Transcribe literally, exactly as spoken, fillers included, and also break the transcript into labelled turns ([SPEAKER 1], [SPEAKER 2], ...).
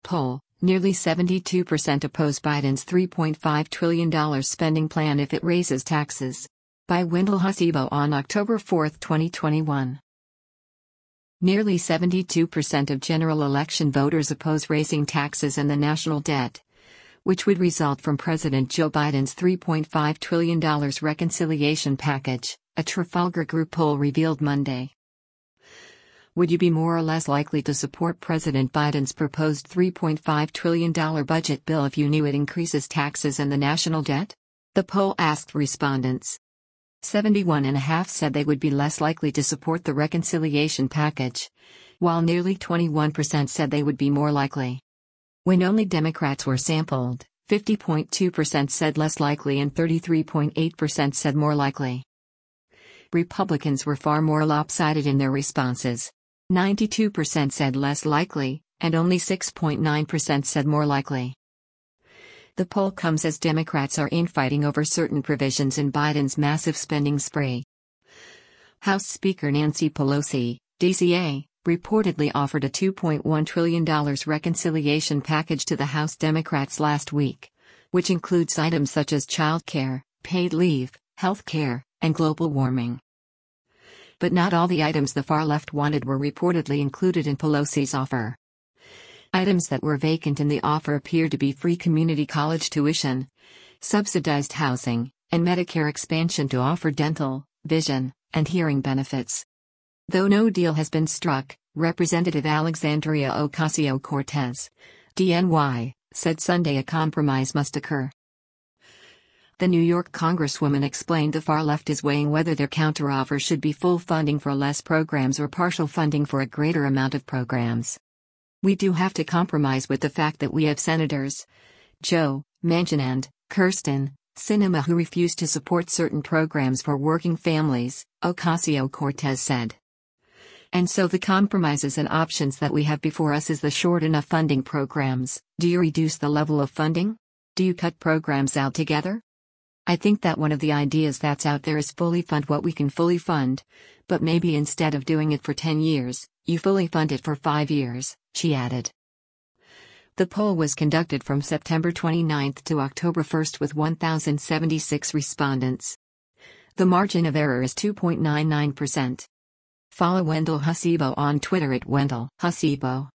[SPEAKER 1] poll, nearly seventy-two percent oppose Biden's three point five trillion dollars spending plan if it raises taxes. By Wendell Hasibo on October fourth, twenty twenty-one. Nearly seventy-two percent of general election voters oppose raising taxes and the national debt, which would result from President Joe Biden's three point five trillion dollars reconciliation package, a Trafalgar Group poll revealed Monday. Would you be more or less likely to support President Biden's proposed three point five trillion dollars budget bill if you knew it increases taxes and the national debt? The poll asked respondents. seventy-one point five percent said they would be less likely to support the reconciliation package, while nearly twenty-one percent said they would be more likely. When only Democrats were sampled, fifty point two percent said less likely and thirty-three point eight percent said more likely. Republicans were far more lopsided in their responses. ninety-two percent said less likely, and only six point nine percent said more likely. The poll comes as Democrats are infighting over certain provisions in Biden's massive spending spree. House Speaker Nancy Pelosi, D C A, reportedly offered a two point one trillion dollars reconciliation package to the House Democrats last week, which includes items such as child care, paid leave, health care, and global warming. But not all the items the far left wanted were reportedly included in Pelosi's offer. Items that were vacant in the offer appear to be free community college tuition, subsidized housing, and Medicare expansion to offer dental, vision, and hearing benefits. Though no deal has been struck, Representative Alexandria Ocasio-Cortez, D N Y, said Sunday a compromise must occur. The New York Congresswoman explained the far left is weighing whether their counteroffer should be full funding for less programs or partial funding for a greater amount of programs. We do have to compromise with the fact that we have Senators Joe Manchin and Kirsten Sinema who refuse to support certain programs for working families, Ocasio-Cortez said. And so the compromises and options that we have before us is the short enough funding programs. Do you reduce the level of funding? Do you cut programs altogether? I think that one of the ideas that's out there is fully fund what we can fully fund, but maybe instead of doing it for ten years, you fully fund it for five years, she added. The poll was conducted from September twenty-ninth to October first with one thousand seventy-six respondents. The margin of error is two point nine nine percent. Follow Wendell Hasibo on Twitter at Wendell Hasibo.